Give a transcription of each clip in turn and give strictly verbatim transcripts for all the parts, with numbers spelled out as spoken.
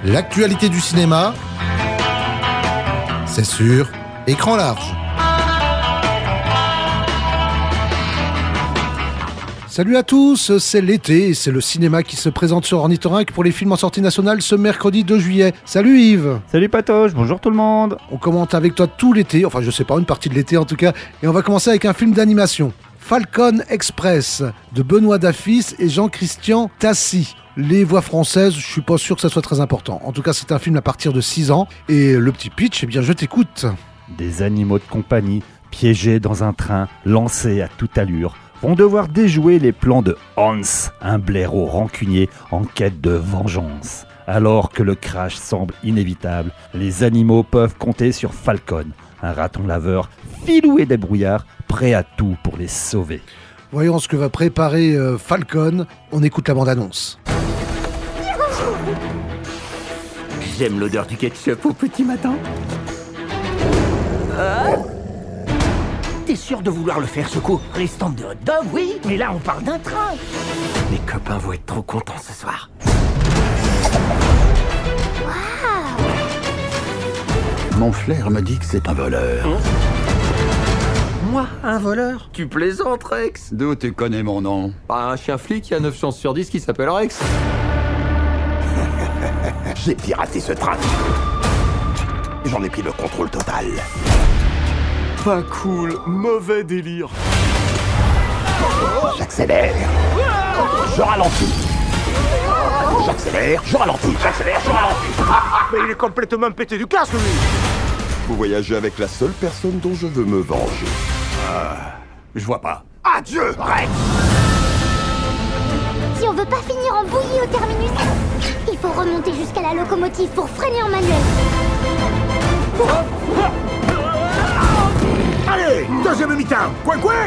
L'actualité du cinéma, c'est sur Écran large. Salut à tous, c'est l'été et c'est le cinéma qui se présente sur Ornithorynque pour les films en sortie nationale ce mercredi deux juillet. Salut Yves. Salut Patoche, bonjour tout le monde. On commente avec toi tout l'été, enfin je sais pas, une partie de l'été en tout cas, et on va commencer avec un film d'animation. Falcon Express de Benoît Dafis et Jean-Christian Tassi. Les voix françaises, je suis pas sûr que ça soit très important. En tout cas, c'est un film à partir de six ans. Et le petit pitch, eh bien, je t'écoute. Des animaux de compagnie, piégés dans un train, lancés à toute allure, vont devoir déjouer les plans de Hans, un blaireau rancunier en quête de vengeance. Alors que le crash semble inévitable, les animaux peuvent compter sur Falcon, un raton laveur filou et débrouillard, prêt à tout pour les sauver. Voyons ce que va préparer euh, Falcon. On écoute la bande-annonce. J'aime l'odeur du ketchup au petit matin. Euh T'es sûr de vouloir le faire ce coup? Les stands de hot dog, oui, mais là on parle d'un train. Mes copains vont être trop contents ce soir. Wow. Mon flair me dit que c'est un voleur. Hein? Moi, un voleur? Tu plaisantes, Rex? D'où tu connais mon nom? Bah, un chien flic qui a neuf chances sur dix qui s'appelle Rex. J'ai piraté ce train. J'en ai pris le contrôle total. Pas cool, mauvais délire. J'accélère. Je ralentis. J'accélère, je ralentis. J'accélère, je ralentis. Mais il est complètement pété du casque, lui. Vous voyagez avec la seule personne dont je veux me venger. Ah, je vois pas. Adieu, Rex. Si on veut pas finir en bouillie au terminus, il faut remonter jusqu'à la locomotive pour freiner en manuel. Allez, deuxième mi-temps. Quoi, quoi?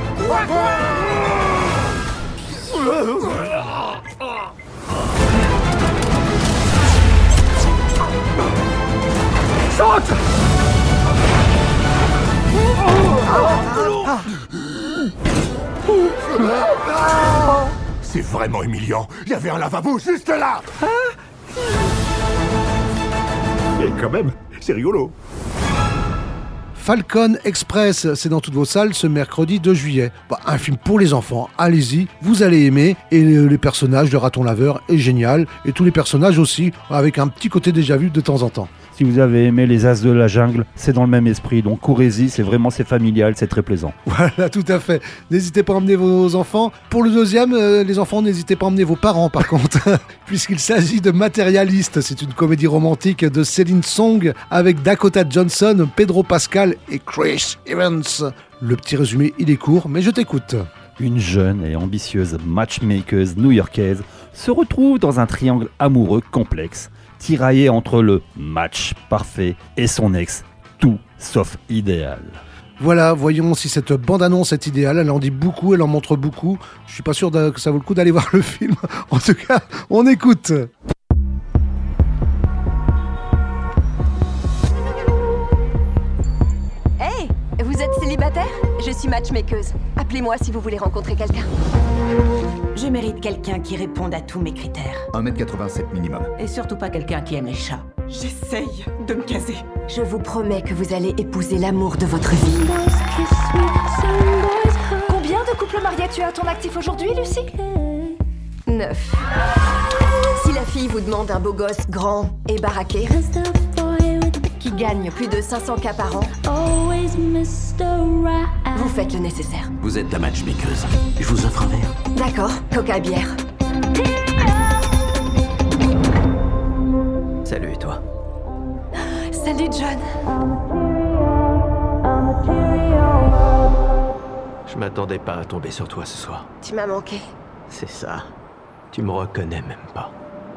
Saute! C'est vraiment humiliant. Il y avait un lavabo juste là. Et quand même, c'est rigolo. Falcon Express, c'est dans toutes vos salles ce mercredi deux juillet. Bah, un film pour les enfants, allez-y, vous allez aimer. Et les, les personnages, le raton laveur est génial. Et tous les personnages aussi, avec un petit côté déjà vu de temps en temps. Si vous avez aimé Les As de la Jungle, c'est dans le même esprit, donc courez-y, c'est vraiment c'est familial, c'est très plaisant. Voilà, tout à fait. N'hésitez pas à emmener vos enfants. Pour le deuxième, euh, les enfants, n'hésitez pas à emmener vos parents par contre, puisqu'il s'agit de Matérialiste. C'est une comédie romantique de Céline Song avec Dakota Johnson, Pedro Pascal et Chris Evans. Le petit résumé, il est court, mais je t'écoute. Une jeune et ambitieuse matchmaker new-yorkaise se retrouve dans un triangle amoureux complexe, tiraillé entre le match parfait et son ex, tout sauf idéal. Voilà, voyons si cette bande-annonce est idéale. Elle en dit beaucoup, elle en montre beaucoup. Je suis pas sûr que ça vaut le coup d'aller voir le film. En tout cas, on écoute. Hey, vous êtes célibataire? Je suis matchmakeuse. Appelez-moi si vous voulez rencontrer quelqu'un. Je mérite quelqu'un qui réponde à tous mes critères. un mètre quatre-vingt-sept minimum. Et surtout pas quelqu'un qui aime les chats. J'essaye de me caser. Je vous promets que vous allez épouser l'amour de votre vie. Combien de couples mariés tu as à ton actif aujourd'hui, Lucie? Neuf. Si la fille vous demande un beau gosse grand et baraqué, qui gagne plus de cinq cents K par an, vous faites le nécessaire. Vous êtes la matchmaker. Je vous offre un verre. D'accord, coca et bière. Salut, et toi? Salut, John. Je m'attendais pas à tomber sur toi ce soir. Tu m'as manqué. C'est ça. Tu me reconnais même pas.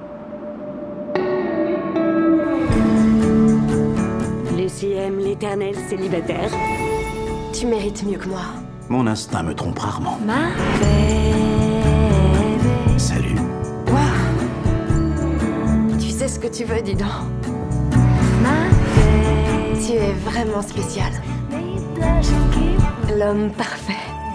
Lucie aime l'éternel célibataire. Tu mérites mieux que moi. Mon instinct me trompe rarement. Ma Salut. Quoi? Tu sais ce que tu veux, dis donc. Tu es vraiment spécial. L'homme parfait.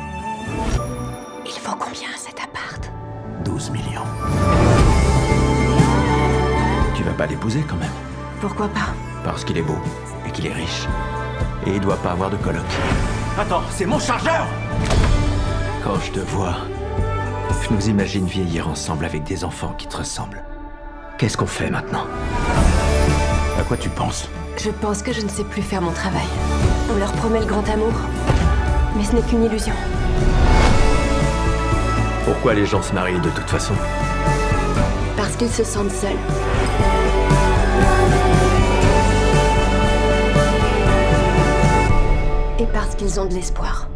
Il vaut combien cet appart? douze millions. Tu vas pas l'épouser quand même. Pourquoi pas? Parce qu'il est beau et qu'il est riche. Et il doit pas avoir de coloc. Attends, c'est mon chargeur! Quand je te vois, je nous imagine vieillir ensemble avec des enfants qui te ressemblent. Qu'est-ce qu'on fait maintenant? À quoi tu penses? Je pense que je ne sais plus faire mon travail. On leur promet le grand amour, mais ce n'est qu'une illusion. Pourquoi les gens se marient de toute façon? Parce qu'ils se sentent seuls. Et parce qu'ils ont de l'espoir.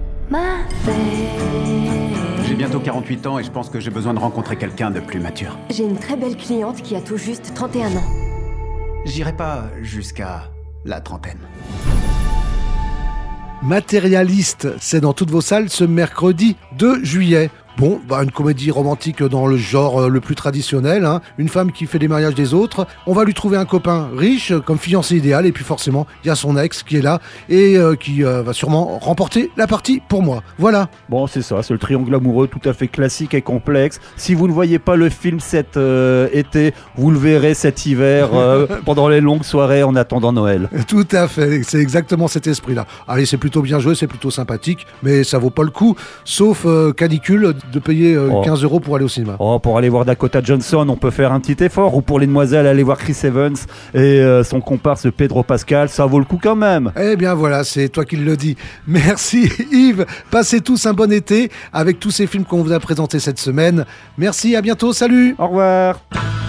J'ai bientôt quarante-huit ans et je pense que j'ai besoin de rencontrer quelqu'un de plus mature. J'ai une très belle cliente qui a tout juste trente et un ans. J'irai pas jusqu'à la trentaine. Matérialiste, c'est dans toutes vos salles ce mercredi deux juillet. Bon, bah une comédie romantique dans le genre euh, le plus traditionnel, hein. Une femme qui fait des mariages des autres, on va lui trouver un copain riche euh, comme fiancé idéal, et puis forcément, il y a son ex qui est là, et euh, qui euh, va sûrement remporter la partie pour moi. Voilà. Bon, c'est ça, c'est le triangle amoureux tout à fait classique et complexe. Si vous ne voyez pas le film cet euh, été, vous le verrez cet hiver, euh, pendant les longues soirées en attendant Noël. Tout à fait, c'est exactement cet esprit-là. Allez, c'est plutôt bien joué, c'est plutôt sympathique, mais ça vaut pas le coup, sauf euh, canicule, de payer euh, oh. quinze euros pour aller au cinéma. Oh, pour aller voir Dakota Johnson, on peut faire un petit effort. Ou pour les demoiselles, aller voir Chris Evans et euh, son comparse Pedro Pascal, ça vaut le coup quand même. Eh bien voilà, c'est toi qui le dis. Merci Yves. Passez tous un bon été avec tous ces films qu'on vous a présentés cette semaine. Merci, à bientôt, salut. Au revoir.